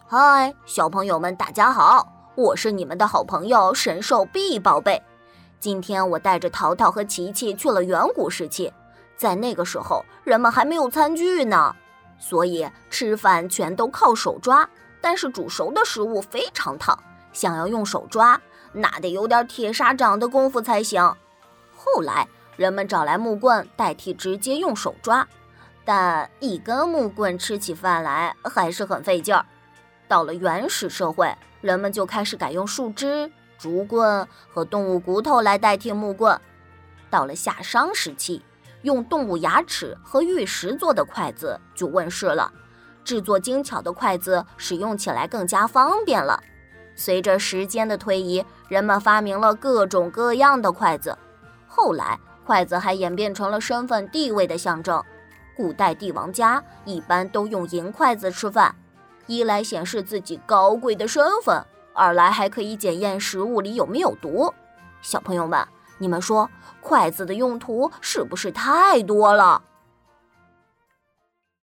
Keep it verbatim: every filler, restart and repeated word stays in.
嗨，小朋友们大家好，我是你们的好朋友神兽 B 宝贝。今天我带着淘淘和琪琪去了远古时期，在那个时候人们还没有餐具呢，所以吃饭全都靠手抓，但是煮熟的食物非常烫，想要用手抓，那得有点铁砂掌的功夫才行。后来人们找来木棍代替直接用手抓，但一根木棍吃起饭来还是很费劲儿。到了原始社会，人们就开始改用树枝、竹棍和动物骨头来代替木棍。到了夏商时期，用动物牙齿和玉石做的筷子就问世了，制作精巧的筷子使用起来更加方便了。随着时间的推移，人们发明了各种各样的筷子，后来筷子还演变成了身份地位的象征。古代帝王家一般都用银筷子吃饭，一来显示自己高贵的身份，二来还可以检验食物里有没有毒。小朋友们，你们说筷子的用途是不是太多了？